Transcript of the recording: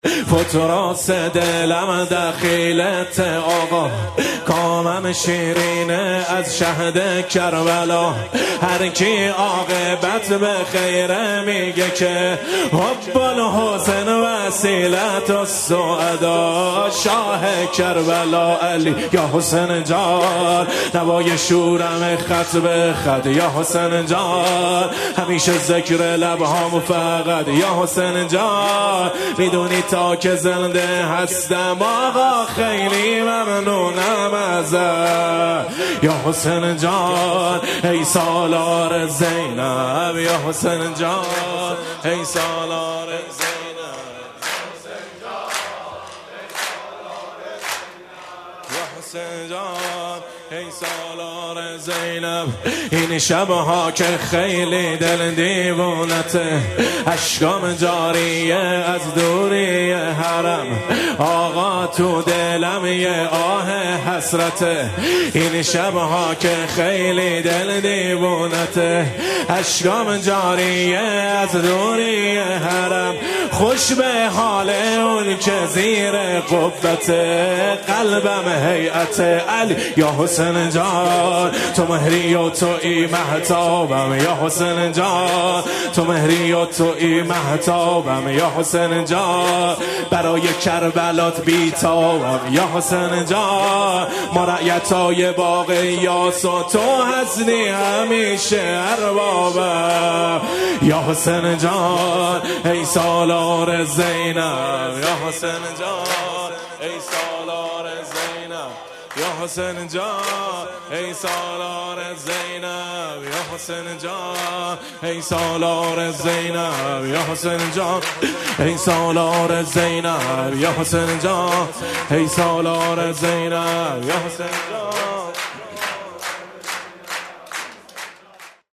فتراس دلم دخیلت آقا، کامم شیرینه از شهد کربلا. هر کی عاقبت به خیره میگه که حب الحسین وسیلت السعدا. شاه کربلا علی یا حسین جان، نوای شورم خط به خط یا حسین جان. همیشه ذکر لبهام فقط یا حسین جان. میدونی تا که زنده هستم آقا خیلی ممنونم ازت یا حسین جان. ای سالار زینب یا حسین جان، ای سالار زینب یا حسین جان، ای سالار زینب. این شبها که خیلی دل دیوونته، اشکام جاریه از دوری حرم. آقا تو دلم یه آه حسرته. این شبها که خیلی دل دیوونته، اشکام جاریه از دوری حرم. خوش به حال اون که زیر قبته، قلبم هیئت علی یا حسین جان. تو مهری و تو ای مهتابم یا حسین جان. تو مهری و تو ای مهتابم یا حسین جان. برای کربلات بیتابم یا حسین جان. ما رعیتای باغ یاس و تو هستی همیشه اربابم یا حسین جان. ای سالار زینب یا حسین جان، ای سالار زینب یا حسین جان. ای سالار زینب یا حسین جان، ای سالار زینب یا حسین جان. ای سالار زینب یا حسین جان، ای سالار زینب یا حسین جان.